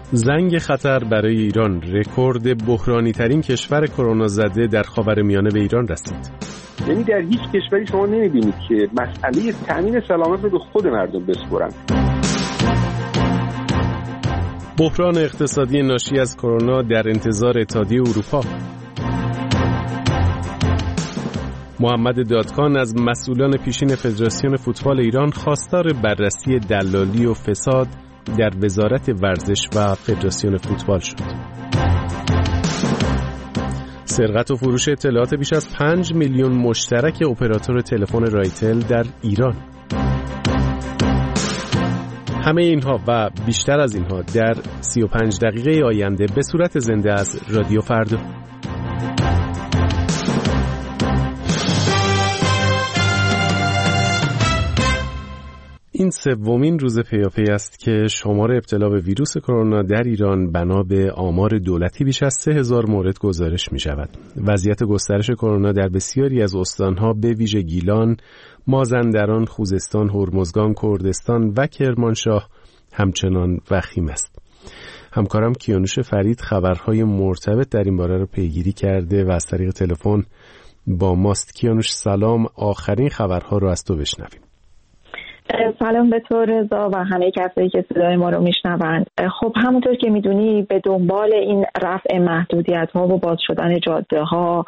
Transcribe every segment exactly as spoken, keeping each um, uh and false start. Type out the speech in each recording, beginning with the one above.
زنگ خطر برای ایران. رکورد بحرانی ترین کشور کرونا زده در خاورمیانه به ایران رسید. یعنی در هیچ کشوری شما نمی‌بینید که مسئله تامین سلامت رو به خود مردم بسپرن. بحران اقتصادی ناشی از کرونا در انتظار اتحادیه اروپا. محمد دادکان از مسئولان پیشین فدراسیون فوتبال ایران خواستار بررسی دلالی و فساد در وزارت ورزش و فدراسیون فوتبال شد. سرقت و فروش اطلاعات بیش از پنج میلیون مشترک اپراتور تلفن رایتل در ایران. همه اینها و بیشتر از اینها در سی و پنج دقیقه آینده به صورت زنده از رادیو فردا. این سومین روز پیاپی است که شمار ابتلا به ویروس کرونا در ایران بنا به آمار دولتی بیش از سه هزار مورد گزارش می شود. وضعیت گسترش کرونا در بسیاری از استانها به ویژه گیلان، مازندران، خوزستان، هرمزگان، کردستان و کرمانشاه همچنان وخیم است. همکارم کیانوش فرید خبرهای مرتبط در این باره را پیگیری کرده و از طریق تلفن با ماست. کیانوش سلام، آخرین خبرها رو از تو بشنویم. سلام به تو رضا و همه کسایی که صدای ما رو میشنوند. خب همونطور که میدونی به دنبال این رفع محدودیت ها و باز شدن جاده ها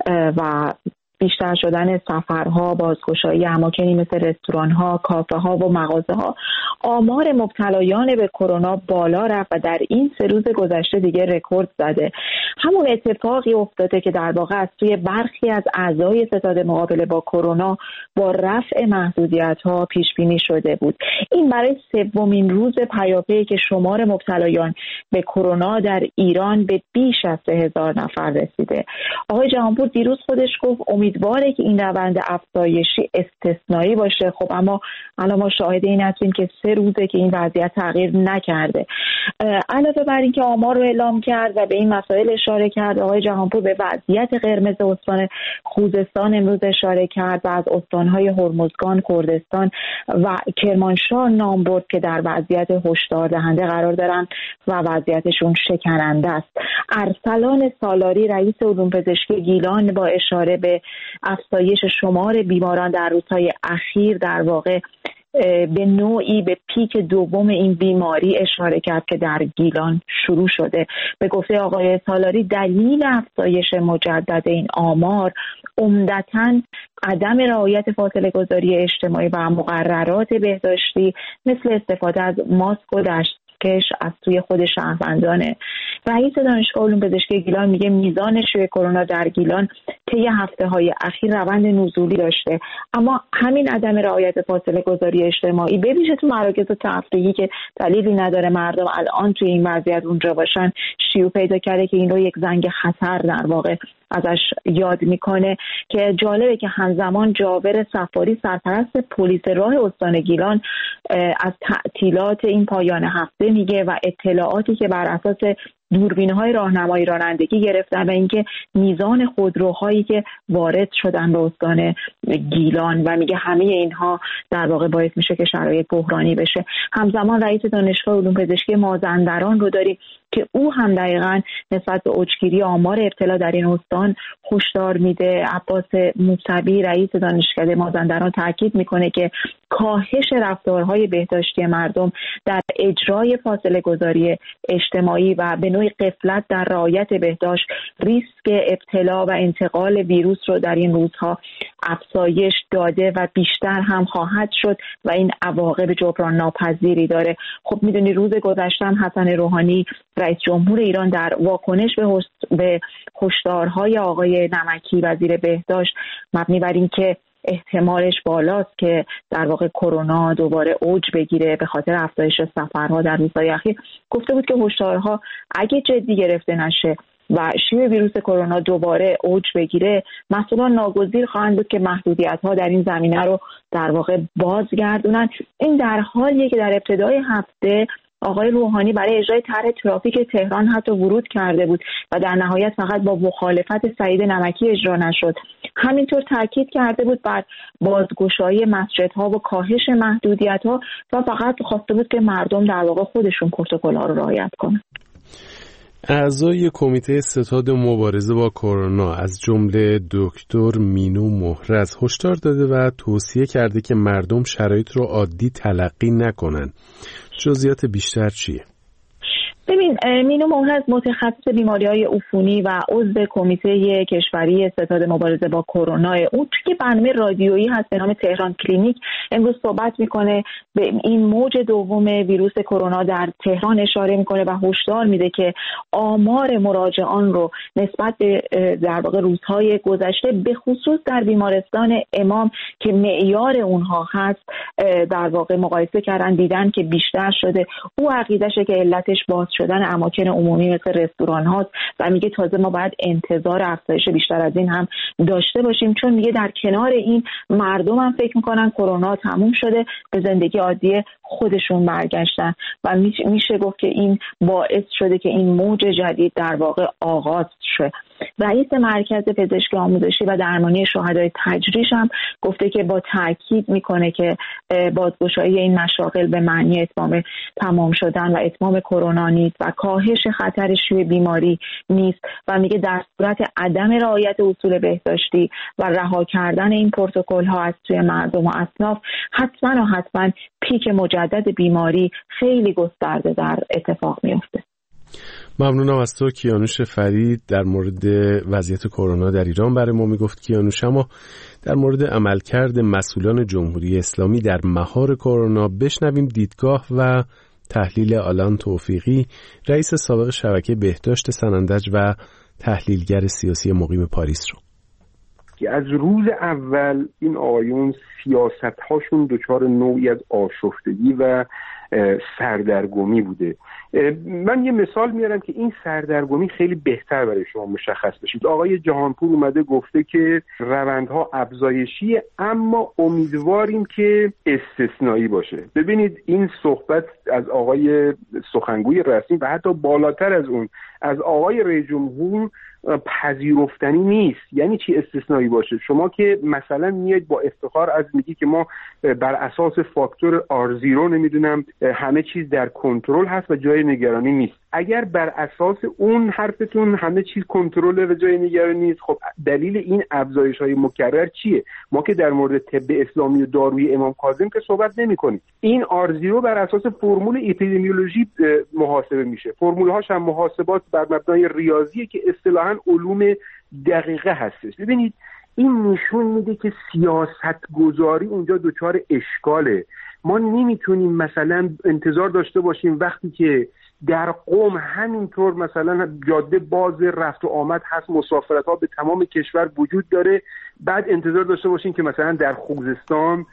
و بیشتر شدن سفرها، بازگشایی اماکنی مثل رستوران ها، کافه ها و مغازه ها، آمار مبتلایان به کرونا بالا رفت و در این سه روز گذشته دیگه رکورد زده. همون اتفاقی افتاده که در واقع از سوی برخی از اعضای ستاد مقابله با کرونا با رفع محدودیت ها پیش بینی شده بود. این برای سومین روز پیاپی که شمار مبتلایان به کرونا در ایران به بیش از سه هزار نفر رسیده. آقای جهانپور دیروز خودش گفت امیدواره که این روند افزایشی استثنایی باشه. خب اما الان ما شاهد این هستیم که سه روزه که این وضعیت تغییر نکرده. علاوه بر این که آمار رو اعلام کرد و به این مسائل اشاره کرد، آقای جهانپور به وضعیت قرمز استان خوزستان امروز اشاره کرد و از استان‌های هرمزگان، کردستان و کرمانشاه نام برد که در وضعیت هشدار دهنده قرار دارن و وضعیتشون شکننده است. ارسلان سالاری رئیس علوم پزشکی گیلان با اشاره به افزایش شمار بیماران در روزهای اخیر در واقع به نوعی به پیک دوم این بیماری اشاره کرد که در گیلان شروع شده. به گفته آقای سالاری دلیل افزایش مجدد این آمار عمدتاً عدم رعایت فاصله گذاری اجتماعی و مقررات بهداشتی مثل استفاده از ماسک و دستکش از سوی خود شهروندانه. رئیس دانشگاه علوم پزشکی گیلان میگه میزان شیوع کرونا در گیلان طی هفته‌های اخیر روند نزولی داشته، اما همین عدم رعایت فاصله گذاری اجتماعی به ویژه تو مراکز تفریحی که دلیلی نداره مردم الان توی این وضعیت اونجا باشن شیوع پیدا کرده که این رو یک زنگ خطر در واقع ازش یاد میکنه. که جالبه که همزمان جابر سفاری سرپرست پلیس راه استان گیلان از تعطیلات این پایان هفته میگه و اطلاعاتی که بر اساس دوربین‌های راهنمایی رانندگی گرفتن و اینکه میزان خودروهایی که وارد شدن به استان گیلان و میگه همه اینها در واقع باعث میشه که شرایط بحرانی بشه. همزمان رئیس دانشگاه علوم پزشکی مازندران رو داریم که او هم دقیقاً نسبت به اوجگیری آمار ابتلا در این استان هشدار میده. عباس موسوی رئیس دانشکده مازندران تاکید میکنه که کاهش رفتارهای بهداشتی مردم در اجرای فاصله گذاری اجتماعی و به نوعی غفلت در رعایت بهداشت ریسک ابتلا و انتقال ویروس رو در این روزها افزایش داده و بیشتر هم خواهد شد و این عواقب جبران ناپذیری داره. خب میدونی روز گذشته حسن روحانی رئیس جمهور ایران در واکنش به به هشدارهای آقای نمکی وزیر بهداشت مبنی بر این که احتمالش بالاست که در واقع کرونا دوباره اوج بگیره به خاطر افزایش سفرها در روزهای اخیر، گفته بود که هشدارها اگه جدی گرفته نشه و شیوع ویروس کرونا دوباره اوج بگیره مسئولان ناگزیر خواهند بود که محدودیت‌ها در این زمینه رو در واقع بازگردونن. این در حالیه که در ابتدای هفته آقای روحانی برای اجرای طرح ترافیک تهران حتی ورود کرده بود و در نهایت فقط با مخالفت سعید نمکی اجرا نشد. همینطور تاکید کرده بود بر بازگشایی مسجدها و کاهش محدودیت‌ها و فقط خواسته بود که مردم در واقع خودشون پروتکل‌ها رو رعایت کنن. اعضای کمیته ستاد مبارزه با کرونا از جمله دکتر مینو مهرز هشدار داده و توصیه کرده که مردم شرایط رو عادی تلقی نکنن. جزئیات بیشتر چیه؟ ببین، مینو مهرز متخصص بیماری‌های عفونی و عضو کمیته کشوری ستاد مبارزه با کرونا، اون توی برنامه رادیویی هست به نام تهران کلینیک، امروز صحبت میکنه، به این موج دوم ویروس کرونا در تهران اشاره میکنه و هشدار میده که آمار مراجعان رو نسبت به در واقع روزهای گذشته به خصوص در بیمارستان امام که معیار اونها هست در واقع مقایسه کردن، دیدن که بیشتر شده. او عقیدشه که علتش باز شدن اماکن عمومی مثل رستوران هاست و میگه تازه ما باید انتظار افزایش بیشتر از این هم داشته باشیم، چون میگه در کنار این مردم هم فکر میکنن کرونا تموم شده، به زندگی عادی خودشون برگشتن و میشه گفت که این باعث شده که این موج جدید در واقع آغاز شه. رئیس مرکز پزشکی آموزشی و درمانی شهدای تجریش هم گفته که با تاکید میکنه که بازگشایی این مشاغل به معنی اتمام تمام شدن و اتمام کرونا نیست و کاهش خطر شیوع بیماری نیست و میگه در صورت عدم رعایت اصول بهداشتی و رها کردن این پروتکل ها از سوی مردم و اصناف حتما و حتما پیک مجدد بیماری خیلی گسترده در اتفاق میفته. ممنونم از تو کیانوش فرید در مورد وضعیت کرونا در ایران برای ما میگفت. کیانوش، اما در مورد عملکرد مسئولان جمهوری اسلامی در مهار کرونا بشنویم دیدگاه و تحلیل آلان توفیقی، رئیس سابق شبکه بهداشت سنندج و تحلیلگر سیاسی مقیم پاریس رو. که از روز اول این آقایون سیاست هاشون دچار نوعی از آشفتگی و سردرگمی بوده. من یه مثال میارم که این سردرگمی خیلی بهتر برای شما مشخص بشید. آقای جهانپور اومده گفته که روندها افزایشی اما امیدواریم که استثنایی باشه. ببینید این صحبت از آقای سخنگوی رسمی و حتی بالاتر از اون از آقای رئیس جمهور پذیرفتنی نیست. یعنی چی استثنایی باشه؟ شما که مثلا میاد با افتخار از میگی که ما بر اساس فاکتور آر زیرو نمیدونم همه چیز در کنترل هست و جای نگرانی نیست. اگر بر اساس اون حرفتون همه چیز کنترل و جای نگرانی نیست، خب دلیل این افزایش های مکرر چیه؟ ما که در مورد طب اسلامی و داروی امام کاظم که صحبت نمی کنیم. این آر زیرو بر اساس فرمول اپیدمیولوژی محاسبه میشه. فرمول هاش هم محاسبات بر مبنای ریاضیه که اصطلاحاً علوم دقیقه هستش. ببینید این نشون میده که سیاست گذاری اونجا دچار اشکاله. ما نمیتونیم مثلا انتظار داشته باشیم وقتی که در قم همینطور مثلا جاده باز رفت و آمد هست، مسافرت ها به تمام کشور وجود داره، بعد انتظار داشته باشیم که مثلا در خوزستان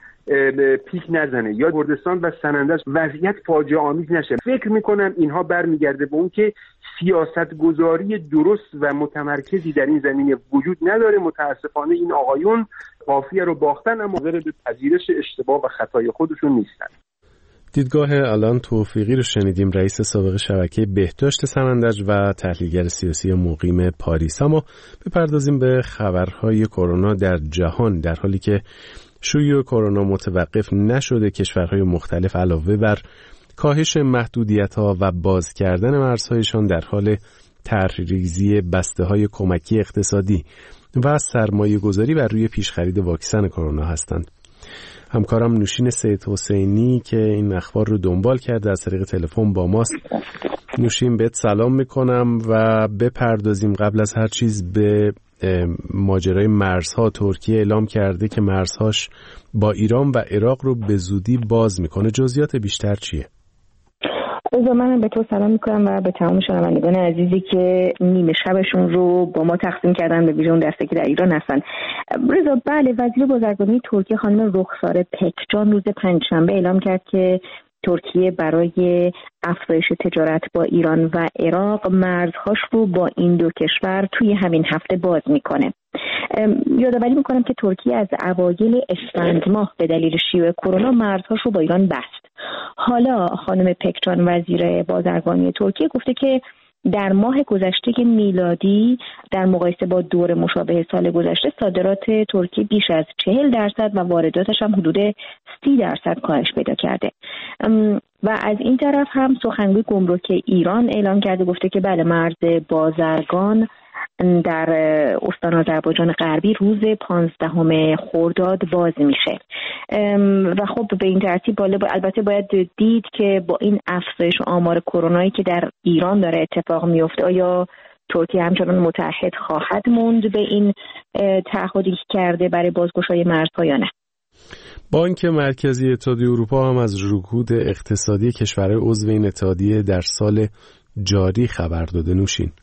پیک نزنه یا کردستان و سنندج وضعیت فاجعه آمیز نشه. فکر میکنم اینها برمیگرده به اون که سیاست گذاری درست و متمرکزی در این زمینه وجود نداره. متاسفانه این آقایون قافیه رو باختن اما قادر به پذیرش اشتباه و خطای خودشون نیستن. دیدگاه آلان توفیقی رو شنیدیم، رئیس سابق شبکه بهداشت سنندج و تحلیلگر سیاسی مقیم پاریس. اما بپردازیم به خبرهای کرونا در جهان. در حالی که شیوع کرونا متوقف نشده، کشورهای مختلف علاوه بر کاهش محدودیت‌ها و باز کردن مرزهایشان در حال طرح‌ریزی بسته‌های کمکی اقتصادی و سرمایه‌گذاری بر روی پیشخرید واکسن کرونا هستند. همکارم نوشین سید حسینی که این اخبار رو دنبال کرده از طریق تلفن با ماست. نوشین، بهت سلام میکنم و بپردازیم قبل از هر چیز به ماجرای مرزها. ترکیه اعلام کرده که مرزهاش با ایران و عراق رو به زودی باز میکنه. جزئیات بیشتر چیه؟ رضا، من به تو سلام میکنم و به تمام شنوندگان عزیزی که نیمه شبشون رو با ما تقسیم کردن، به ویژه اون دسته که در ایران هستن. رضا، بله، وزیر بازرگانی ترکیه خانم رخسار پکجان روز پنجشنبه اعلام کرد که ترکیه برای افزایش تجارت با ایران و عراق مرزهاش رو با این دو کشور توی همین هفته باز میکنه. یادآوری میکنم که ترکیه از اوایل اسفند ماه به دلیل شیوع کرونا مرزهاش رو با ایران بست. حالا خانم پکچان وزیر بازرگانی ترکیه گفته که در ماه گذشته میلادی در مقایسه با دور مشابه سال گذشته صادرات ترکیه بیش از چهل درصد و وارداتش هم حدود سی درصد کاهش پیدا کرده. و از این طرف هم سخنگوی گمرک ایران اعلام کرده، گفته که بله مرز بازرگان در استان آذربایجان غربی روز پانزدهم خرداد باز میشه و خب به این ترتیب بالا با البته باید دید که با این افزایش آمار کرونایی که در ایران داره اتفاق میفته آیا ترکیه همچنان متحد خواهد موند به این تعهدی که کرده برای بازگشایی مرزها یا نه. بانک مرکزی اتحادیه اروپا هم از رکود اقتصادی کشورهای عضو این اتحادیه در سال جاری خبر داده. نوشین.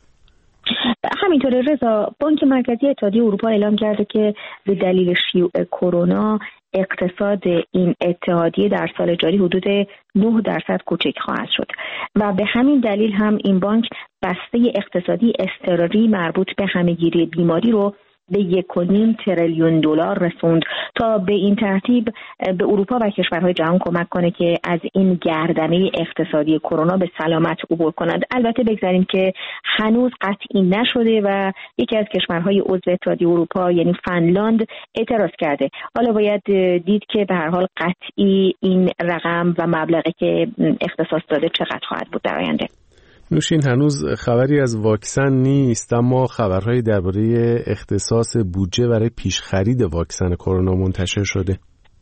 همینطوره رضا، بانک مرکزی اتحادیه اروپا اعلام کرده که به دلیل شیوع کرونا اقتصاد این اتحادیه در سال جاری حدود نه درصد کوچک خواهد شد و به همین دلیل هم این بانک بسته اقتصادی اضطراری مربوط به همه‌گیری بیماری رو به یک و نیم تریلیون دلار رسوند تا به این ترتیب به اروپا و کشورهای جهان کمک کنه که از این گردنه اقتصادی کرونا به سلامت عبور کنند. البته بگذاریم که هنوز قطعی نشده و یکی از کشورهای عضو اتحادیه اروپا یعنی فنلاند اعتراض کرده. حالا باید دید که به هر حال قطعی این رقم و مبلغی که اختصاص داده چقدر خواهد بود در آینده. نوشین، هنوز خبری از واکسن نیست اما خبرهایی درباره اختصاص بودجه برای پیش خرید واکسن کرونا منتشر شده.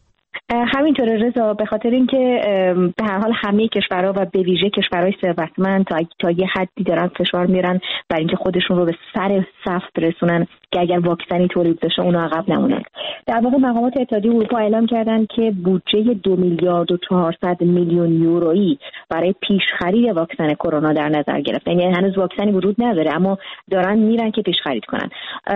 همینطوره رضا، به خاطر اینکه به هر حال همه کشورها و به ویژه کشورهای ثروتمند تا تا یه حدی دارن فشار میارن برای اینکه خودشون رو به سر صف برسونن که اگر واکسنی تولید بشه اونها عقب نمونن. در واقع مقامات اتحادیه اروپا اعلام کردن که بودجه دو میلیارد و چهارصد میلیون یورویی برای پیش خرید واکسن کرونا در نظر گرفته. یعنی هنوز واکسنی وجود نداره اما دارن میرن که پیش خرید کنن.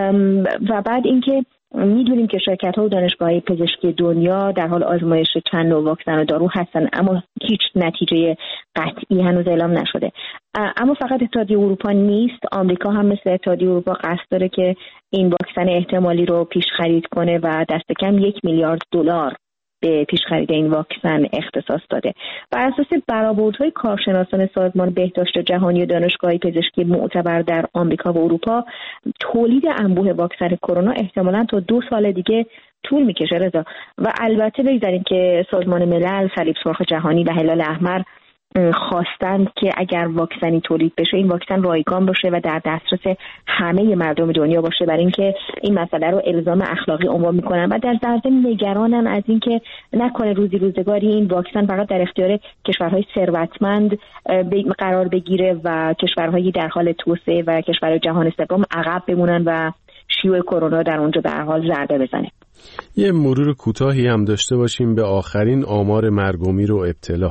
و بعد اینکه میدونیم که شرکت‌ها و دانشگاه‌های پزشکی دنیا در حال آزمایش چند نوع واکسن و دارو هستن اما هیچ نتیجه قطعی هنوز اعلام نشده. اما فقط اتحادیه اروپا نیست، آمریکا هم مثل اتحادیه اروپا قصد داره که این واکسن احتمالی رو پیش خرید کنه و دست کم یک میلیارد دلار به پیش خرید این واکسن اختصاص داده. بر اساس برآوردهای کارشناسان سازمان بهداشت جهانی و دانشگاه‌های پزشکی معتبر در آمریکا و اروپا، تولید انبوه واکسن کرونا احتمالاً تا دو سال دیگه طول می‌کشه رضا. و البته بگذاریم که سازمان ملل، صلیب سرخ جهانی و هلال احمر خواستند که اگر واکسنی تولید بشه این واکسن رایگان باشه و در دسترس همه مردم دنیا باشه، برای اینکه این مسئله رو الزام اخلاقی عنوان میکنن و در ضمن نگرانن از اینکه نکنه روزی روزگاری این واکسن فقط در اختیار کشورهای ثروتمند قرار بگیره و کشورهای در حال توسعه و کشورهای جهان سوم عقب بمونن و شیوع کرونا در اونجا به هر حال ضربه بزنه. یه مرور کوتاهی هم داشته باشیم به آخرین آمار مرگ و میر و ابتلا.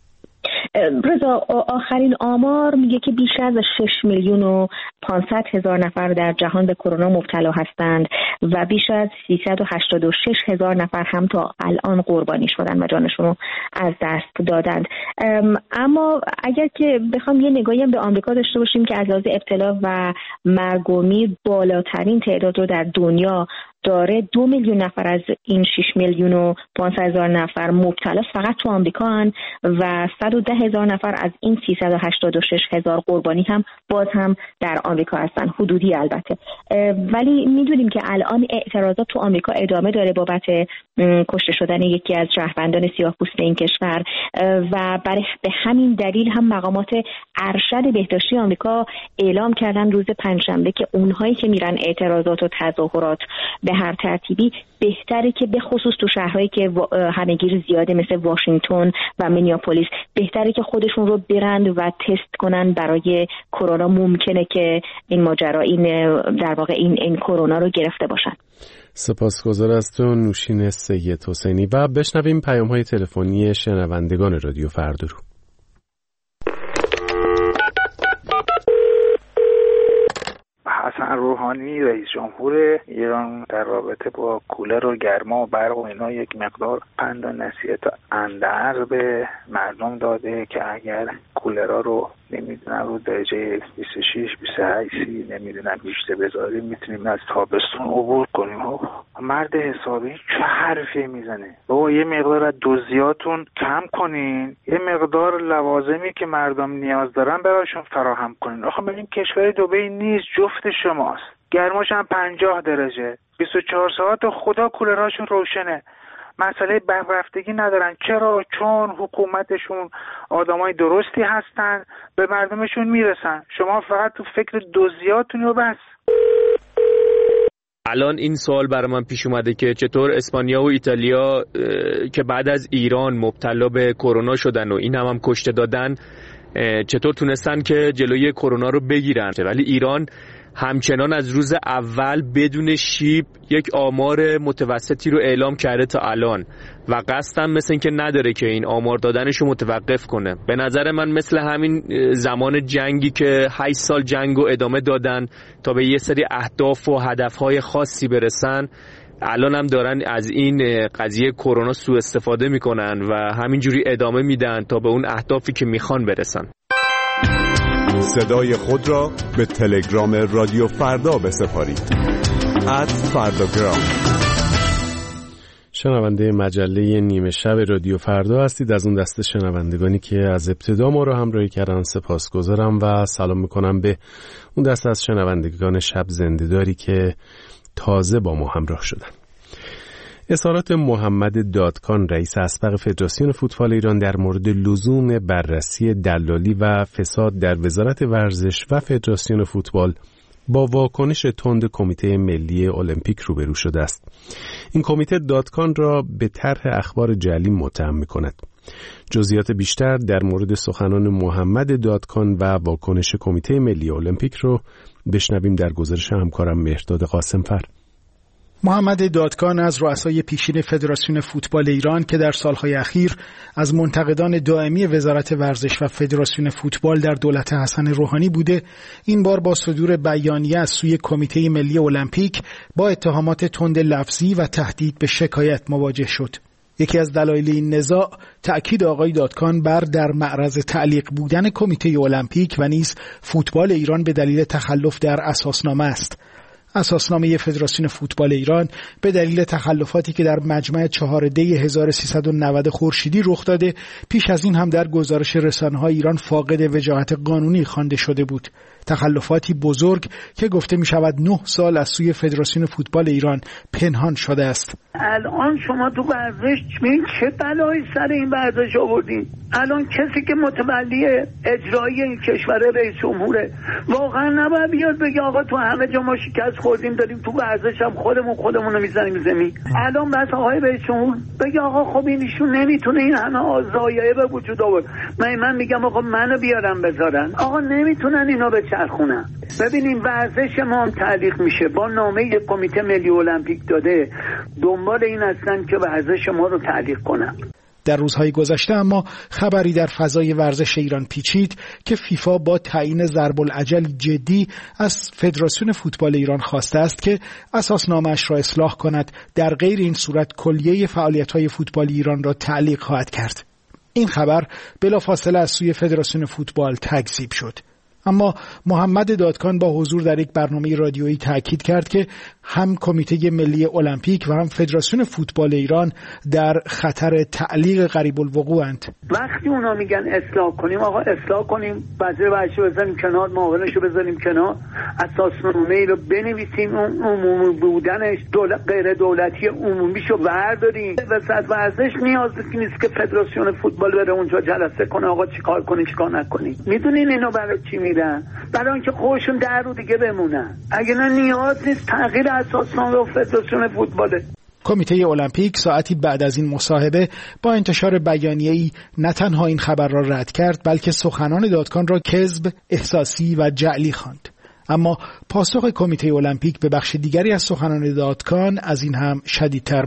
رضا، آخرین آمار میگه که بیش از شش میلیون و پانصد هزار نفر در جهان به کرونا مبتلا هستند و بیش از سیصد و هشتاد و شش هزار نفر هم تا الان قربانی شدن و جانشون رو از دست دادند. اما اگر که بخوام یه نگاهی به آمریکا داشته باشیم که از لحاظ ابتلا و مرگ و میر بالاترین تعداد رو در دنیا داره، دو میلیون نفر از این شش میلیون و پانصد هزار نفر مبتلا فقط تو آمریکا هن و صد و ده هزار نفر از این سیصد و هشتاد و شش هزار قربانی هم باز هم در آمریکا هستن، حدودی البته. ولی میدونیم که الان اعتراضات تو آمریکا ادامه داره بابت کشته شدن یکی از شهروندان سیاه‌پوست این کشور و برای به همین دلیل هم مقامات ارشد بهداشتی آمریکا اعلام کردن روز پنجشنبه که اونهایی که میرن اعتراضات و تظاهرات به هر ترتیبی بهتره که به خصوص تو شهرهایی که همه‌گیر زیاده مثل واشنگتن و مینیاپولیس بهتره که خودشون رو برند و تست کنن برای کرونا. ممکنه که این ماجرا این در واقع این این کرونا رو گرفته باشن. سپاسگزار از تو نوشین سید حسینی و بشنویم پیام‌های تلفنی شنوندگان رادیو فردا رو. حسن روحانی رئیس جمهور ایران در رابطه با کولر و گرما و برق و اینا یک مقدار پند و نصیحت اندرز به مردم داده که اگر کولرها رو نمیدونم رو درجه بیست و شش بیست و هشت نمیدونم بیشتر بذاریم میتونیم از تابستون عبور کنیم. مرد حسابی چه حرفی میزنه؟ بابا یه مقدار از دوزیاتون کم کنین، یه مقدار لوازمی که مردم نیاز دارن براشون فراهم کنین. آخه ببین کشور دبی نیست، جفت شماست. گرماش هم پنجاه درجه، بیست و چهار ساعت خدا کولرهاشون روشنه. مسئله بررفتگی ندارن. چرا؟ چون حکومتشون آدمای درستی هستن، به مردمشون میرسن. شما فقط تو فکر دوزیاتون و بس. الان این سوال برای من پیش اومده که چطور اسپانیا و ایتالیا که بعد از ایران مبتلا به کرونا شدن و این هم هم کشته دادن چطور تونستن که جلوی کرونا رو بگیرن، ولی ایران همچنان از روز اول بدون شیب یک آمار متوسطی رو اعلام کرده تا الان و قصدم مثل این که نداره که این آمار دادنش رو متوقف کنه. به نظر من مثل همین زمان جنگی که هشت سال جنگ رو ادامه دادن تا به یه سری اهداف و هدفهای خاصی برسن، الان هم دارن از این قضیه کرونا سوء استفاده میکنن و همینجوری ادامه میدن تا به اون اهدافی که میخوان برسن. صدای خود را به تلگرام رادیو فردا بسپارید. ات فرداگرام. شنونده مجله نیمه شب رادیو فردا هستید. از اون دسته شنوندگانی که از ابتدا ما رو همراهی کردن سپاسگزارم و سلام میکنم به اون دسته از شنوندگان شب زنده‌داری که تازه با ما همراه شدن. اظهارات محمد دادکان رئیس اسبق فدراسیون فوتبال ایران در مورد لزوم بررسی دلالی و فساد در وزارت ورزش و فدراسیون فوتبال با واکنش تند کمیته ملی المپیک روبرو شده است. این کمیته دادکان را به طرح اخبار جعلی متهم می‌کند. جزئیات بیشتر در مورد سخنان محمد دادکان و واکنش کمیته ملی المپیک رو بشنویم در گزارش همکارم مهرداد قاسمفر. محمد دادکان از رؤسای پیشین فدراسیون فوتبال ایران که در سالهای اخیر از منتقدان دائمی وزارت ورزش و فدراسیون فوتبال در دولت حسن روحانی بوده، این بار با صدور بیانیه از سوی کمیته ملی المپیک با اتهامات تند لفظی و تهدید به شکایت مواجه شد. یکی از دلایل این نزاع تأکید آقای دادکان بر در معرض تعلیق بودن کمیته المپیک و نیز فوتبال ایران به دلیل تخلف در اساسنامه است. اساسنامه فدراسیون فوتبال ایران به دلیل تخلفاتی که در مجمع چهار دی هزار و سیصد و نود خورشیدی رخ داده، پیش از این هم در گزارش رسانه‌های ایران فاقد وجاهت قانونی خوانده شده بود. تخلفاتی بزرگ که گفته می شود نه سال از سوی فدراسیون فوتبال ایران پنهان شده است. الان شما تو ورزش ببین چه بلایی سر این ورزش آوردین. الان کسی که متولی اجرایی این کشور رئیس جمهوره واقعا نباید بیاد بگه آقا تو همه جا ما شکست خوردیم داریم تو ورزش هم خودمون خودمون رو میزنیم زمین. الان بس آقای رئیس جمهور بگه آقا خب این ایشون نمیتونه این همه آزایه به وجود آورد. من من میگم آقا منو بیارم بذارن. آقا نمیتونن اینو بچرخونن. ببینیم ورزش ما هم تعلیق میشه با نامه کمیته ملی المپیک داده، دنبال این هستن که ورزش ما رو تعلیق کنن. در روزهای گذشته اما خبری در فضای ورزش ایران پیچید که فیفا با تعیین ضرب العجل جدی از فدراسیون فوتبال ایران خواسته است که اساسنامه‌اش را اصلاح کند، در غیر این صورت کلیه فعالیت‌های فوتبال ایران را تعلیق خواهد کرد. این خبر بلافاصله از سوی فدراسیون فوتبال تکذیب شد. اما محمد دادکان با حضور در یک برنامه رادیویی تاکید کرد که هم کمیته ملی المپیک و هم فدراسیون فوتبال ایران در خطر تعلیق قریب الوقوعند. وقتی اونا میگن اصلاح کنیم، آقا اصلاح کنیم، وزیر ورزش رو بزنیم کنار، معاونش رو بزنیم کنار، اساسنامه رو بنویسیم، اون عمومی بودنش دولت غیر دولتی عمومیشو برداریم. وسط ورزش نیاز نیست که فدراسیون فوتبال بره اونجا جلسه کنه آقا چیکار کنین چیکار نکنین. میدونین اینو برای چی میرن؟ برای اینکه خودشون در رو دیگه بمونن. اگه نه نیاز نیست تغییر اساسنامه و فدراسیون فوتباله. کمیته المپیک ساعتی بعد از این مصاحبه با انتشار بیانیه‌ای نه تنها این خبر را رد کرد، بلکه سخنان دادکان را کذب، احساسی و جعلی خواند. اما پاسخ کمیته المپیک به بخش دیگری از سخنان دادکان از این هم شدیدتر بود.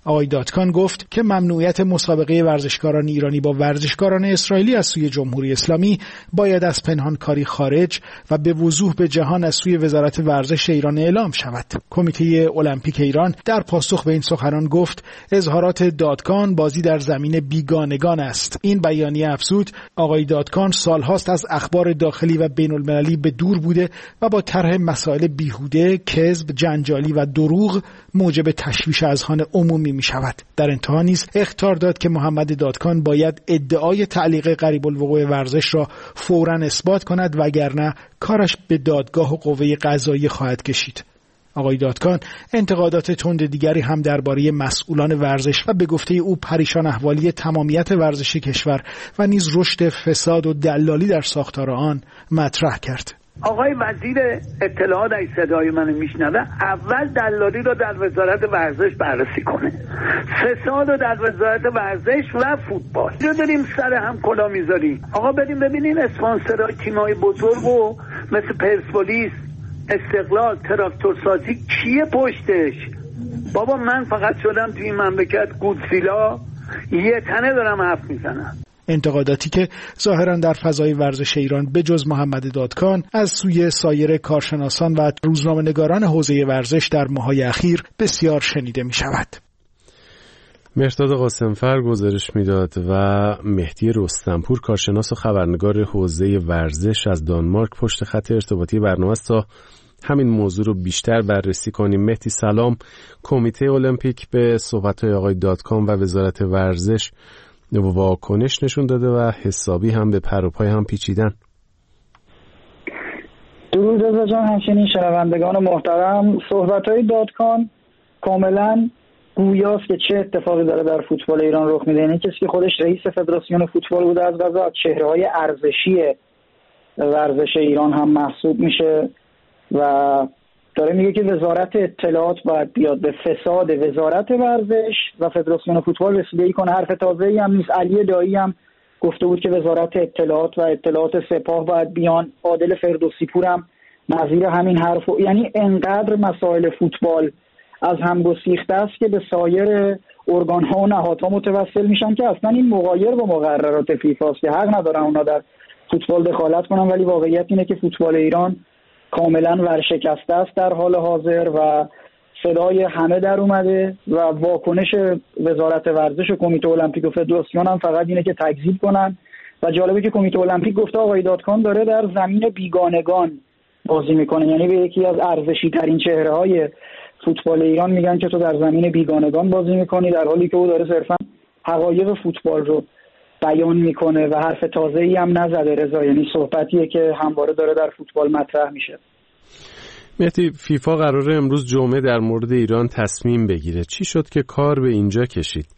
آقای دادکان گفت که ممنوعیت مسابقه ورزشکاران ایرانی با ورزشکاران اسرائیلی از سوی جمهوری اسلامی باید از پنهانکاری خارج و به وضوح به جهان از سوی وزارت ورزش ایران اعلام شود. کمیته المپیک ایران در پاسخ به این سخنان گفت اظهارات دادکان بازی در زمین بیگانگان است. این بیانیه افزود آقای دادکان سالهاست از اخبار داخلی و بین المللی به دور بوده و با طرح مسائل بیهوده، کذب، جنجالی و دروغ موجب تشویش اذهان عمومی می شود. در انتها نیز اخطار داد که محمد دادکان باید ادعای تعلیق قریب الوقوع ورزش را فوراً اثبات کند وگرنه کارش به دادگاه و قوه قضاییه خواهد کشید. آقای دادکان انتقادات تند دیگری هم درباره مسئولان ورزش و به گفته او پریشان احوالی تمامیت ورزش کشور و نیز رشد فساد و دلالی در ساختار آن مطرح کرد. آقای وزیر اطلاعات ای صدای منو میشنوه، اول دلالی رو در وزارت ورزش بررسی کنه، فساد رو در وزارت ورزش و فوتبال رو داریم سر هم کلا میذاریم. آقا بریم ببینین اسپانسرای تیمای بزرگ و مثل پرسپولیس، استقلال، تراکتورسازی کیه پشتش؟ بابا من فقط شدم توی این مملکت گودزیلا یه تنه دارم حرف میزنم. انتقاداتی که ظاهراً در فضای ورزش ایران به جز محمد دادکان از سوی سایر کارشناسان و روزنامه‌نگاران حوزه ورزش در ماه‌های اخیر بسیار شنیده می شود. مهرداد قاسمفر گزارش میداد و مهدی رستمپور کارشناس و خبرنگار حوزه ورزش از دانمارک پشت خط ارتباطی برنامه است تا همین موضوع رو بیشتر بررسی کنیم. مهدی سلام. کمیته المپیک به صحبت‌های آقای دادکان و وزارت ورزش واکنش نشون داده و حسابی هم به پر و پای هم پیچیدن. درود رضا جان، همچنین شنوندگان محترم. صحبت‌های دادکان کاملاً گویاست که چه اتفاقی داره در فوتبال ایران رخ میده. یعنی کسی که خودش رئیس فدراسیون فوتبال بوده از قضا چهره‌های ارزشی ورزش ایران هم محسوب میشه و داره میگه که وزارت اطلاعات باید بیاد به فساد وزارت ورزش و فدراسیون فوتبال رسیدگی کنه. حرف تازه‌ای هم نیست. علی دایی هم گفته بود که وزارت اطلاعات و اطلاعات سپاه باید بیان. عادل فردوسی پور هم نظیر همین حرف. یعنی انقدر مسائل فوتبال از هم گسیخته است که به سایر ارگان‌ها و نهادها متوسل میشن که اصلا این مغایر با مقررات فیفا است که حق ندارن اونا در فوتبال دخالت کنن. ولی واقعیت اینه که فوتبال ایران کاملا ورشکسته است در حال حاضر و صدای همه در اومده و واکنش وزارت ورزش و کمیته المپیک و فدراسیون هم فقط اینه که تکذیب کنن. و جالبه که کمیته المپیک گفته آقای دادکان داره در زمین بیگانگان بازی میکنه. یعنی به یکی از ارزشی ترین چهره های فوتبال ایران میگن که تو در زمین بیگانگان بازی میکنی، در حالی که او داره صرفا حقایق فوتبال رو بیان میکنه و حرف تازه‌ای هم نزده رضا. یعنی صحبتیه که همواره داره در فوتبال مطرح میشه. مهدی، فیفا قراره امروز جمعه در مورد ایران تصمیم بگیره. چی شد که کار به اینجا کشید؟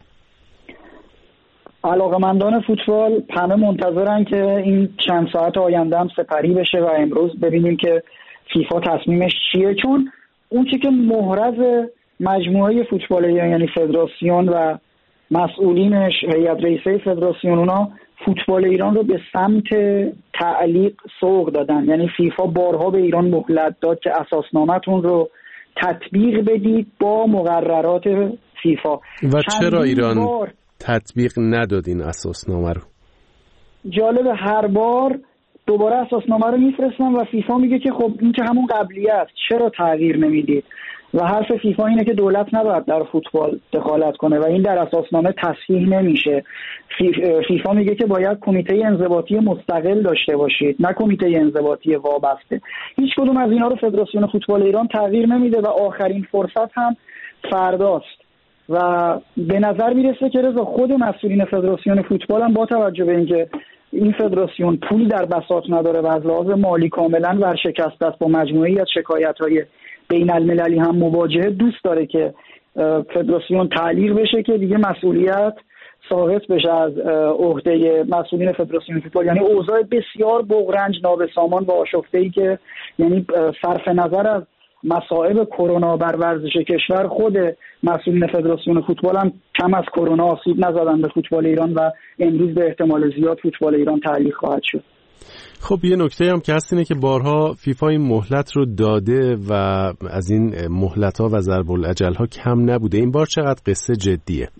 علاقه‌مندان فوتبال همه منتظرن که این چند ساعت آینده هم سپری بشه و امروز ببینیم که فیفا تصمیمش چیه، چون اون چی که محرز مجموعه فوتبال ایران یعنی فدراسیون و مسئولینش، هیئت رئیسه فدراسیون، اونا فوتبال ایران رو به سمت تعلیق سوق دادن. یعنی فیفا بارها به ایران مهلت داد که اساسنامه‌تون رو تطبیق بدید با مقررات فیفا. و چرا ایران بار تطبیق نداد این اساسنامه رو؟ جالب، هر بار دوباره اساسنامه رو میفرستن و فیفا میگه که خب این که همون قبلی است، چرا تغییر نمیدید؟ و حرف فیفا اینه که دولت نباید در فوتبال دخالت کنه و این در اساسنامه تصحیح نمیشه. فیفا میگه که باید کمیته انضباطی مستقل داشته باشید، نه کمیته انضباطی وابسته. هیچ کدوم از اینا رو فدراسیون فوتبال ایران تغییر نمیده و آخرین فرصت هم فرداست و به نظر میرسه که رضا خود مسئولین فدراسیون فوتبال هم با توجه به اینکه این فدراسیون پول در بساط نداره و از لحاظ مالی کاملا ورشکسته است، با مجموعه‌ای از شکایت‌های بین المللی هم مواجهه، دوست داره که فدراسیون تعلیق بشه که دیگه مسئولیت ساقط بشه از عهده مسئولین فدراسیون فوتبال. یعنی اوضاع بسیار بغرنج، نابسامان و آشفته‌ای که یعنی صرف نظر از مصائب کرونا بر ورزش کشور، خود مسئولین فدراسیون فوتبال هم کم از کرونا آسیب نزدن به فوتبال ایران و امروز به احتمال زیاد فوتبال ایران تعلیق خواهد شد. خب یه نکته هم که هست اینه که بارها فیفا این مهلت رو داده و از این مهلت ها و ضرب الاجل ها کم نبوده. این بار چقدر قصه جدیه؟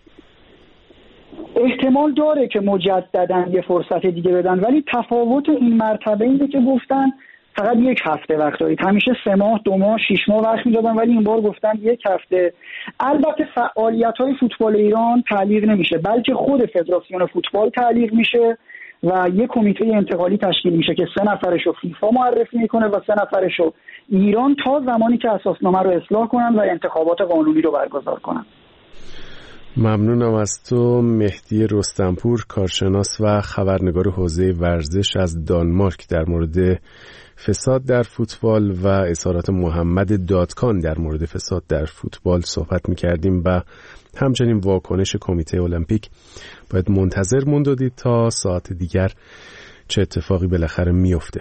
احتمال داره که مجدداً یه فرصت دیگه بدن، ولی تفاوت این مرتبه اینه که گفتن فقط یک هفته وقت دارید. همیشه سه ماه، دو ماه، شش ماه وقت میدادن، ولی این بار گفتن یک هفته. البته فعالیت‌های فوتبال ایران تعلیق نمیشه، بلکه خود فدراسیون فوتبال تعلیق میشه و یک کمیته انتقالی تشکیل میشه که سه نفرشو فیفا معرفی میکنه و سه نفرشو ایران، تا زمانی که اساسنامه رو اصلاح کنن و انتخابات قانونی رو برگزار کنن. ممنونم از تو مهدی رستمپور، کارشناس و خبرنگار حوزه ورزش از دانمارک، در مورد فساد در فوتبال و اظهارات محمد دادکان در مورد فساد در فوتبال صحبت می‌کردیم و همچنین واکنش کمیته المپیک. باید منتظر موند و دید تا ساعت دیگر چه اتفاقی بالاخره میفته.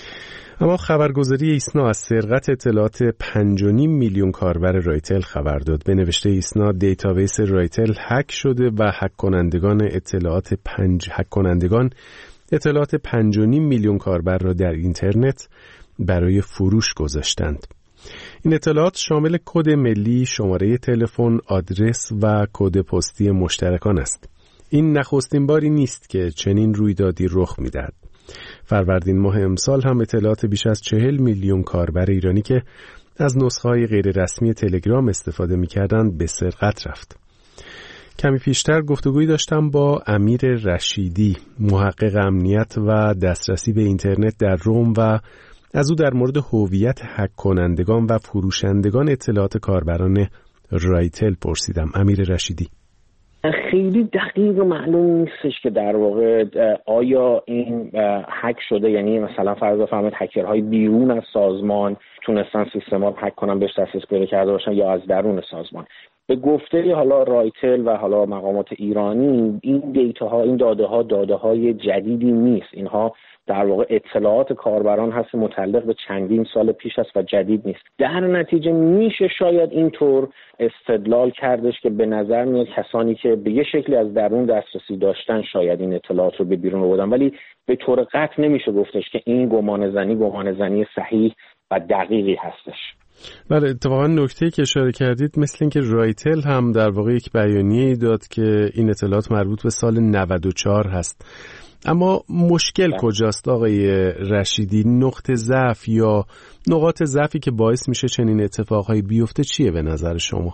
اما خبرگزاری ایسنا از سرقت اطلاعات پنج و نیم میلیون کاربر رایتل خبر داد. به نوشته ایسنا دیتابیس رایتل هک شده و هک کنندگان اطلاعات پنج هک کنندگان اطلاعات پنج و نیم میلیون کاربر را در اینترنت برای فروش گذاشتند. این اطلاعات شامل کد ملی، شماره تلفن، آدرس و کد پستی مشترکان است. این نخستین باری نیست که چنین رویدادی رخ می‌دهد. فروردین ماه امسال هم اطلاعات بیش از چهل میلیون کاربر ایرانی که از نسخه‌های غیر رسمی تلگرام استفاده می‌کردند به سرقت رفت. کمی پیشتر گفتگویی داشتم با امیر رشیدی، محقق امنیت و دسترسی به اینترنت در روم و از او در مورد هویت هک کنندگان و فروشندگان اطلاعات کاربران رایتل پرسیدم. امیر رشیدی: خیلی دقیق و معلوم نیستش که در واقع آیا این هک شده، یعنی مثلا فرض بفرمایید هکرهای بیرون از سازمان تونستن سیستما رو هک کنن، بهش دسترسی پیدا کرده باشن، یا از درون سازمان. به گفته حالا رایتل و حالا مقامات ایرانی، این دیتاها، این داده ها داده های جدیدی نیست. اینها در واقع اطلاعات کاربران هست متعلق به چندین سال پیش است و جدید نیست. در نتیجه میشه شاید اینطور استدلال کردش که به نظر میاد کسانی که به یه شکلی از درون دسترسی داشتن شاید این اطلاعات رو به بیرون آوردن، ولی به طور قطع نمیشه گفتش که این گمان زنی گمان زنی صحیح و دقیقی هستش. بله، اتفاقا نکته‌ای که اشاره کردید مثل این که رایتل هم در واقع یک بیانیه‌ای داد که این اطلاعات مربوط به سال نود و چهار هست. اما مشکل ده. کجاست آقای رشیدی؟ نقطه ضعف یا نقاط ضعفی که باعث میشه چنین اتفاقهایی بیفته چیه به نظر شما؟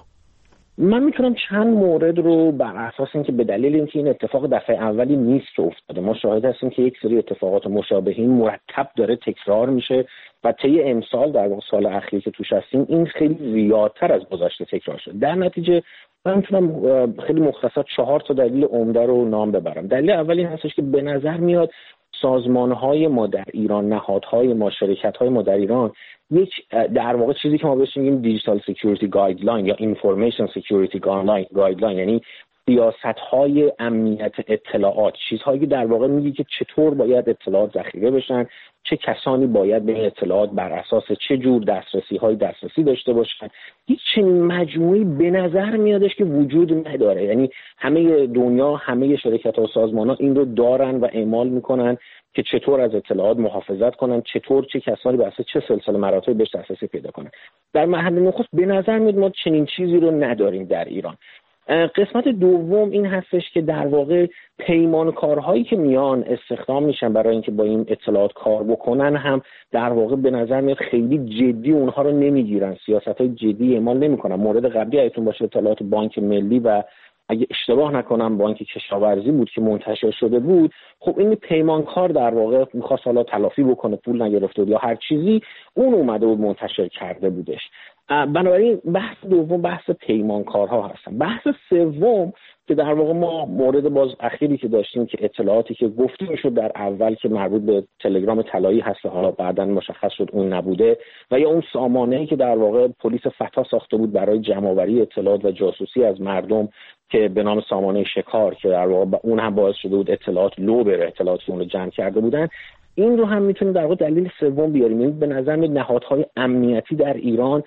من میتونم چند مورد رو بر اساس اینکه به دلیل اینکه این اتفاق دفعه اولی نیست که افتاده، ما شاهد هستیم که یک سری اتفاقات مشابهی مرتب داره تکرار میشه و طی امسال در واقع سال اخیر که توش هستیم این خیلی زیادتر از گذشته تکرار شد. در نتیجه من میتونم خیلی مختصر چهار تا دلیل عمده رو نام ببرم. دلیل اول این هستش که به نظر میاد سازمان‌های ما در ایران، نهادهای ما، شرکت‌های ما در ایران یک در واقع چیزی که ما بهش میگیم دیجیتال سکیوریتی گایدلاین یا اینفورمیشن سکیوریتی گایدلاین، یعنی سیاست‌های امنیت اطلاعات، چیزهایی که در واقع میگه که چطور باید اطلاعات ذخیره بشن، چه کسانی باید به این اطلاعات بر اساس چه جور دسترسی‌های دسترسی داشته باشن. هیچ چنین مجموعی به نظر میادش که وجود نداره. یعنی همه دنیا، همه شرکت‌ها و سازمان‌ها این رو دارن و اعمال میکنن که چطور از اطلاعات محافظت کنن، چطور چه کسانی به اساس چه سلسله مراتبی بهش دسترسی پیدا کنن. در محل نخست به نظر میاد ما چنین چیزی رو نداریم در ایران. قسمت دوم این هستش که در واقع پیمانکارهایی که میان استخدام میشن برای اینکه با این اطلاعات کار بکنن هم در واقع به نظر میاد خیلی جدی اونها رو نمیگیرن، سیاست‌های جدی اعمال نمیکنن. مورد قبلی ایتون باشه اطلاعات بانک ملی و اگه اشتباه نکنم بانک کشاورزی بود که منتشر شده بود. خب این پیمانکار در واقع می‌خواست حالا تلافی بکنه، پول نگرفته بود یا هر چیزی، اون اومده بود منتشر کرده بودش. بنابراین بحث دوم بحث پیمانکارها هستن. بحث سوم که در واقع ما مورد باز اخیری که داشتیم که اطلاعاتی که گفته میشد در اول که مربوط به تلگرام طلایی هست، حالا بعداً مشخص شد اون نبوده، و یا اون سامانه‌ای که در واقع پلیس فتا ساخته بود برای جمع‌آوری اطلاعات و جاسوسی از مردم که به نام سامانه شکار، که در واقع اون هم باعث شده بود اطلاعات لو بره، اطلاعاتی اون رو جمع کرده بودن. این رو هم میتونیم در واقع دلیل سوم بیاریم. این به نظر میاد نهادهای امنیتی در ایران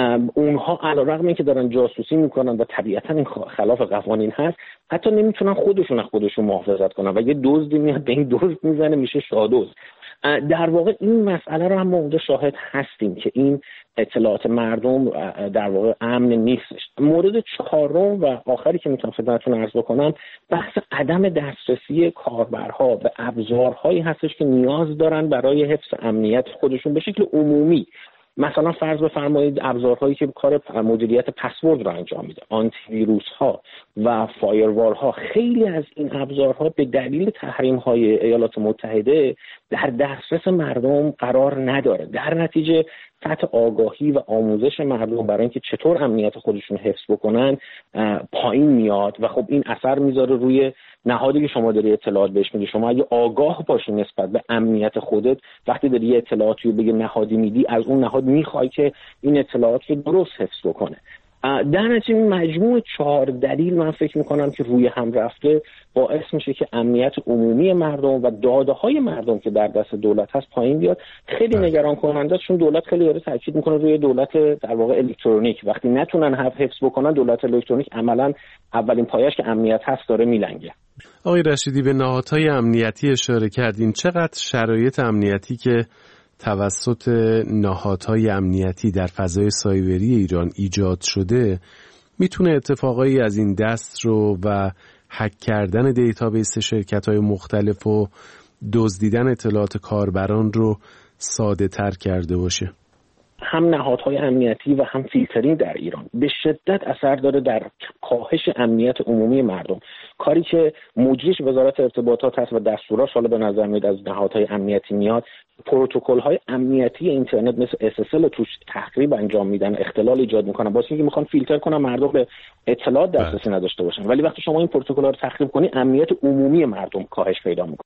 اونها علیرغم اینکه دارن جاسوسی میکنن و طبیعتا این خلاف قوانین هست، حتی نمیتونن خودشون از خودشون محافظت کنن و یه دزدی میاد به این دزد میزنه میشه شادوز. در واقع این مسئله رو هم ما اونجا شاهد هستیم که این اطلاعات مردم در واقع امن نیستش. مورد چهارم و آخری که میتونم خدمتتون عرض بکنم بحث عدم دسترسی کاربرها به ابزارهایی هستش که نیاز دارن برای حفظ امنیت خودشون به شکل عمومی. مثلا فرض بفرمایید ابزارهایی که کار مدیریت پسورد رو انجام میده، آنتی ویروس ها و فایروال ها، خیلی از این ابزارها به دلیل تحریم های ایالات متحده در دسترس مردم قرار نداره. در نتیجه سطح آگاهی و آموزش مردم برای اینکه چطور امنیت خودشون حفظ بکنن پایین میاد و خب این اثر میذاره روی نهادی که شما داری اطلاعات بهش میدی. شما اگه آگاه باشی نسبت به امنیت خودت، وقتی داری یه اطلاعاتی رو به نهادی میدی، از اون نهاد میخوای که این اطلاعات رو درست حفظ بکنه. در نتیجه مجموع چهار دلیل من فکر میکنم که روی هم رفته باعث میشه که امنیت عمومی مردم و داده های مردم که در دست دولت هست پایین بیاد. خیلی نگران کننده است، چون دولت خیلی داره تاکید میکنه روی دولت در واقع الکترونیک. وقتی نتونن حفظ بکنن دولت الکترونیک، عملا اولین پایه‌اش که امنیت هست داره میلنگه. آقای رشیدی به نهادهای امنیتی اشاره کردین. چقدر شرایط امنیتی که توسط نهادهای امنیتی در فضای سایبری ایران ایجاد شده میتونه اتفاقایی از این دست رو و هک کردن دیتابیس شرکت‌های مختلف و دزدیدن اطلاعات کاربران رو ساده تر کرده باشه؟ هم نهادهای امنیتی و هم فیلترینگ در ایران به شدت اثر داره در کاهش امنیت عمومی مردم. کاری که مجریش وزارت ارتباطات هست و دستوراش حالا به نظر میاد از نهادهای امنیتی میاد، پروتکل‌های امنیتی اینترنت مثل اس اس ال توش تخریب انجام میدن، اختلال ایجاد میکنن، واسه اینکه میخوان فیلتر کنن مردم به اطلاعات دسترسی نداشته باشن. ولی وقتی شما این پروتکل‌ها رو تخریب کنی، امنیت عمومی مردم کاهش پیدا میکنه.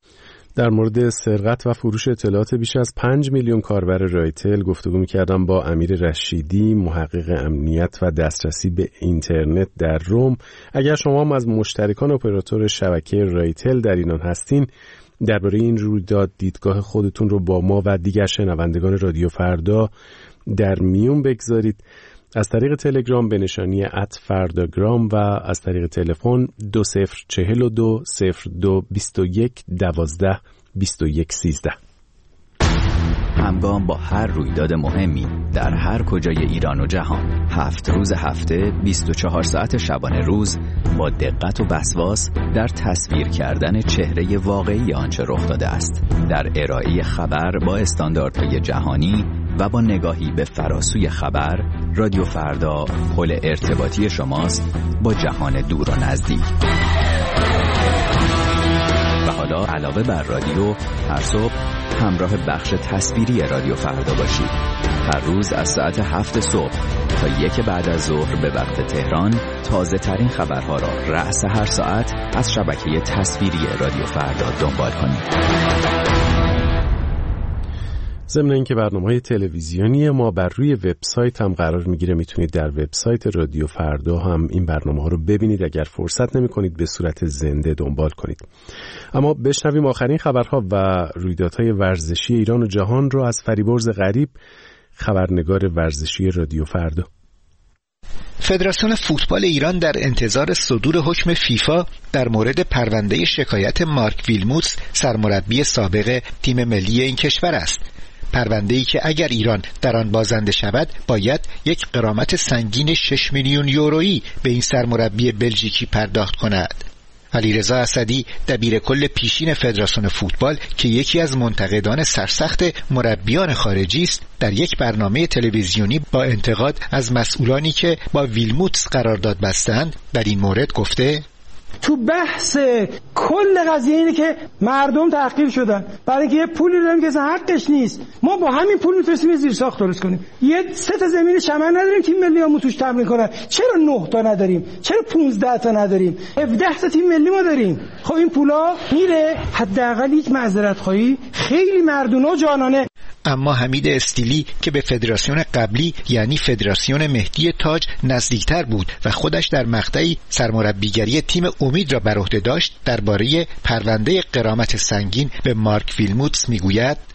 در مورد سرقت و فروش اطلاعات بیش از پنج میلیون کاربر رایتل گفتگو می‌کردم با امیر رشیدی، محقق امنیت و دسترسی به اینترنت در روم. اگر شما هم از مشترکان اپراتور شبکه رایتل در ایران هستین، درباره این رویداد دیدگاه خودتون رو با ما و دیگر شنوندگان رادیو فردا در میون بگذارید. از طریق تلگرام به نشانی ات فرداگرام و از طریق تلفن دو صفر چهل و دو صفر دو بیست و یک دوازده بیست و یک سیزده. همگام با هر رویداد مهمی در هر کجای ایران و جهان، هفت روز هفته، بیست و چهار ساعت شبانه روز، با دقت و وسواس در تصویر کردن چهره واقعی آنچه رخ داده است، در ارائه خبر با استانداردهای جهانی و با نگاهی به فراسوی خبر، رادیو فردا پل ارتباطی شماست با جهان دور و نزدیک. و حالا علاوه بر رادیو، هر صبح همراه بخش تصویری رادیو فردا باشید. هر روز از ساعت هفت صبح تا یک بعد از ظهر به وقت تهران، تازه ترین خبرها را رأس هر ساعت از شبکه تصویری رادیو فردا دنبال کنید. ضمن اینکه برنامه‌های تلویزیونی ما بر روی وبسایت هم قرار میگیره، میتونید در وبسایت رادیو فردا هم این برنامه‌ها رو ببینید اگر فرصت نمی‌کنید به صورت زنده دنبال کنید. اما بشنویم آخرین خبرها و رویدادهای ورزشی ایران و جهان رو از فریبرز غریب، خبرنگار ورزشی رادیو فردا. فدراسیون فوتبال ایران در انتظار صدور حکم فیفا در مورد پرونده شکایت مارک ویلموتس، سرمربی سابق تیم ملی این کشور است. پرونده‌ای که اگر ایران در آن بازنده شود باید یک غرامت سنگین شش میلیون یورویی به این سرمربی بلژیکی پرداخت کند. علیرضا اسدی، دبیر کل پیشین فدراسیون فوتبال که یکی از منتقدان سرسخت مربیان خارجی است، در یک برنامه تلویزیونی با انتقاد از مسئولانی که با ویلموتس قرارداد بستند در این مورد گفته: تو بحث کل قضیه اینه که مردم تحقیر شدن برای اینکه یه پولی داریم که حقش نیست. ما با همین پول میتونیم زیر ساخت درست کنیم. یه سه تا زمین چمن نداریم تیم ملیامون توش تمرین کنن، چرا نه تا نداریم؟ چرا پانزده تا نداریم؟ هفده تا تیم ملی ما داریم. خب این پولا میره حداقل یک معذرت خواهی خیلی مردونه و جانانه. اما حمید استیلی که به فدراسیون قبلی یعنی فدراسیون مهدی تاج نزدیکتر بود و خودش در مقطعی سرمربیگری تیم امید را بر عهده داشت، درباره پرونده غرامت سنگین به مارک ویلموتس میگوید: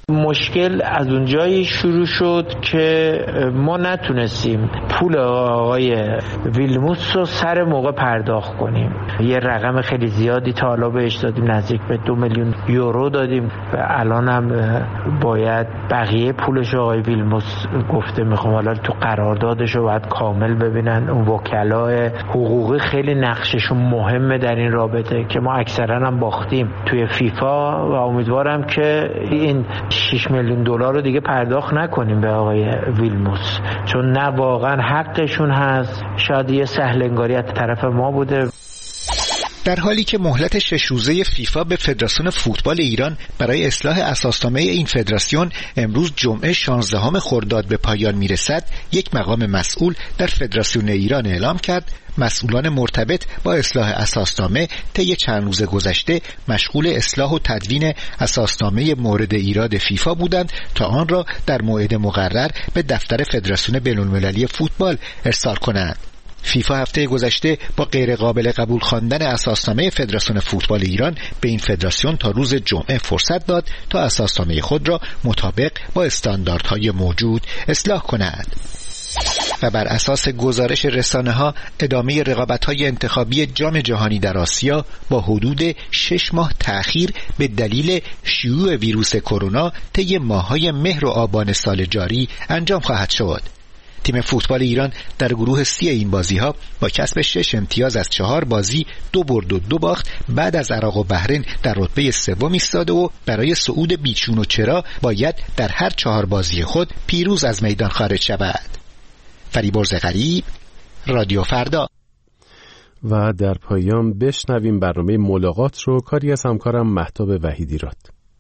مشکل از اونجایی شروع شد که ما نتونستیم پول آقای ویلموتس رو سر موقع پرداخت کنیم. یه رقم خیلی زیادی تا حالا بهش دادیم، نزدیک به دو میلیون یورو دادیم و الان هم باید بقیه پولش آقای ویلموتس گفته میخوام حالا تو قراردادش رو باید کامل ببینن. اون وکلای حقوقی خیلی نقششون مهمه در این رابطه که ما اکثرا هم باختیم توی فیفا و امیدوارم که این شش میلیون دلار رو دیگه پرداخت نکنیم به آقای ویلموتس، چون نه واقعا حقشون هست، شاید یه سهلنگاری از طرف ما بوده. در حالی که مهلت شش روزه فیفا به فدراسیون فوتبال ایران برای اصلاح اساسنامه این فدراسیون امروز جمعه شانزدهم خرداد به پایان میرسد، یک مقام مسئول در فدراسیون ایران اعلام کرد مسئولان مرتبط با اصلاح اساسنامه طی چند روز گذشته مشغول اصلاح و تدوین اساسنامه مورد ایراد فیفا بودند تا آن را در موعد مقرر به دفتر فدراسیون بین‌المللی فوتبال ارسال کنند. فیفا هفته گذشته با غیر قابل قبول خواندن اساسنامه فدراسیون فوتبال ایران به این فدراسیون تا روز جمعه فرصت داد تا اساسنامه خود را مطابق با استانداردهای موجود اصلاح کند. و بر اساس گزارش رسانه‌ها ادامه رقابت‌های انتخابی جام جهانی در آسیا با حدود شش ماه تأخیر به دلیل شیوع ویروس کرونا طی ماه‌های مهر و آبان سال جاری انجام خواهد شد. تیم فوتبال ایران در گروه سی این بازی‌ها با کسب شش امتیاز از چهار بازی، دو برد و دو باخت بعد از عراق و بحرین در رتبه سوم ایستاده و برای صعود بیچون و چرا باید در هر چهار بازی خود پیروز از میدان خارج شود. فریبرز غریب، رادیو فردا. و در پایان بشنویم برنامه ملاقات رو، کاری از همکارم مهتاب وحیدی راد.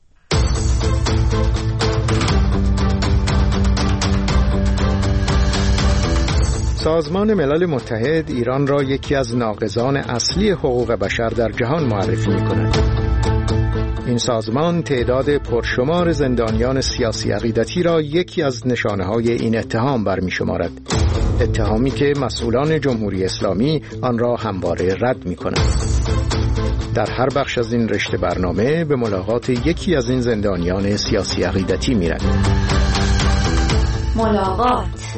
سازمان ملل متحد ایران را یکی از ناقضان اصلی حقوق بشر در جهان معرفی می‌کند. این سازمان تعداد پرشمار زندانیان سیاسی عقیدتی را یکی از نشانه‌های این اتهام برمی‌شمارد. اتهامی که مسئولان جمهوری اسلامی آن را همواره رد می‌کنند. در هر بخش از این رشته برنامه به ملاقات یکی از این زندانیان سیاسی عقیدتی می‌رویم. ملاقات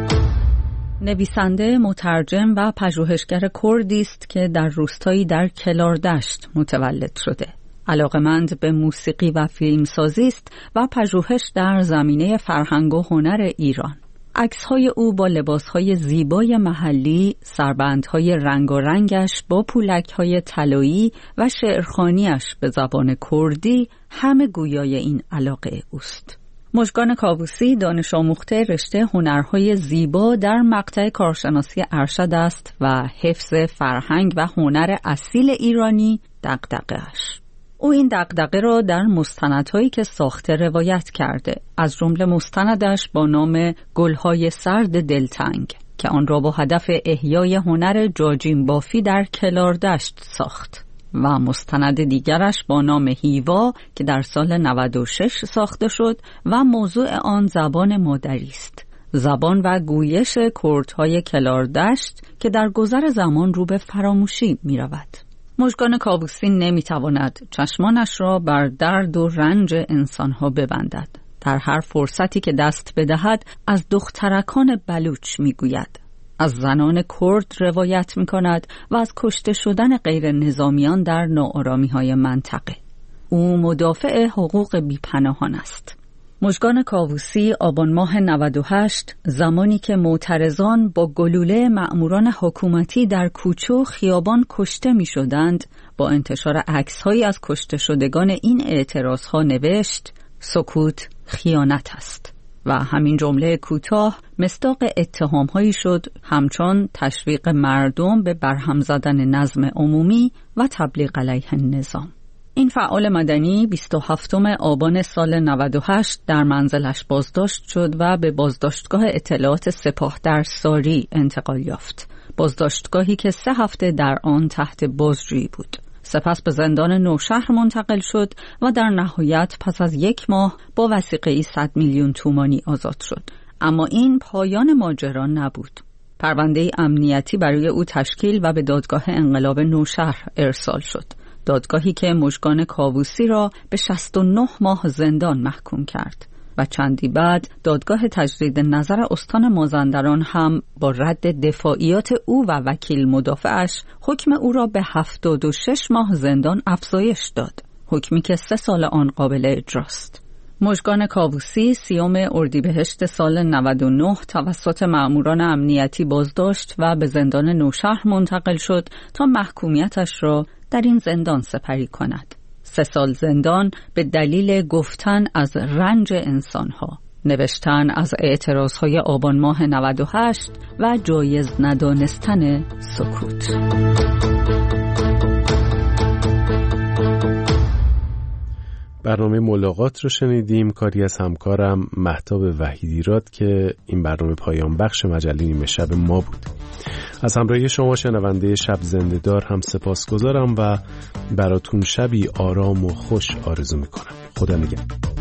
نویسنده، مترجم و پژوهشگر کردی است که در روستایی در کلاردشت متولد شده. علاقمند به موسیقی و فیلمسازی است و پژوهش در زمینه فرهنگ و هنر ایران. عکس‌های او با لباس‌های زیبای محلی، سربندهای رنگارنگش با پولک‌های طلایی و شعرخوانی‌اش به زبان کردی همه گویای این علاقه اوست. مژگان کاووسی دانش آموخته رشته هنرهای زیبا در مقطع کارشناسی ارشد است و حفظ فرهنگ و هنر اصیل ایرانی دغدغه‌اش. او این دغدغه را در مستندهایی که ساخته روایت کرده، از جمله مستندش با نام گلهای سرد دلتنگ که آن را با هدف احیای هنر جاجیم بافی در کلاردشت ساخت، و مستند دیگرش با نام هیوا که در سال نود و شش ساخته شد و موضوع آن زبان مادری است، زبان و گویش کردهای کلاردشت که در گذر زمان رو به فراموشی می رود. مژگان کاووسی نمی تواند چشمانش را بر درد و رنج انسانها ببندد. در هر فرصتی که دست بدهد از دخترکان بلوچ می گوید. از زنان کرد روایت می کند و از کشته شدن غیر نظامیان در ناآرامی های منطقه. او مدافع حقوق بیپناهان است. مژگان کاووسی آبان ماه نود و هشت، زمانی که معترضان با گلوله مأموران حکومتی در کوچه و خیابان کشته می شدند، با انتشار عکس‌هایی از کشته شدگان این اعتراضها نوشت: سکوت خیانت است. و همین جمله کوتاه مصداق اتهام‌هایی شد همچون تشویق مردم به برهم زدن نظم عمومی و تبلیغ علیه النظام. این فعال مدنی بیست و هفتم آبان سال نود و هشت در منزلش بازداشت شد و به بازداشتگاه اطلاعات سپاه در ساری انتقال یافت. بازداشتگاهی که سه هفته در آن تحت بازجویی بود. سپس به زندان نوشهر منتقل شد و در نهایت پس از یک ماه با وثیقه‌ای صد میلیون تومانی آزاد شد. اما این پایان ماجرا نبود. پرونده امنیتی برای او تشکیل و به دادگاه انقلاب نوشهر ارسال شد. دادگاهی که مژگان کاووسی را به شصت و نه ماه زندان محکوم کرد و چندی بعد دادگاه تجدید نظر استان مازندران هم با رد دفاعیات او و وکیل مدافعش حکم او را به هفتاد و شش ماه زندان افزایش داد، حکمی که سه سال آن قابل اجراست. مژگان کاووسی سیوم اردیبهشت سال نود و نه توسط مأموران امنیتی بازداشت و به زندان نوشهر منتقل شد تا محکومیتش را در این زندان سپری کند. سه سال زندان به دلیل گفتن از رنج انسانها، نوشتن از اعتراضهای آبان ماه نود و هشت و جایز ندانستن سکوت. برنامه ملاقات رو شنیدیم، کاری از همکارم مهتاب وحیدیراد که این برنامه پایان بخش مجله نیمه شب ما بود. از همراهی شما شنونده شب زنده دار هم سپاسگزارم و براتون شبی آرام و خوش آرزو میکنم. خدا نگهدار.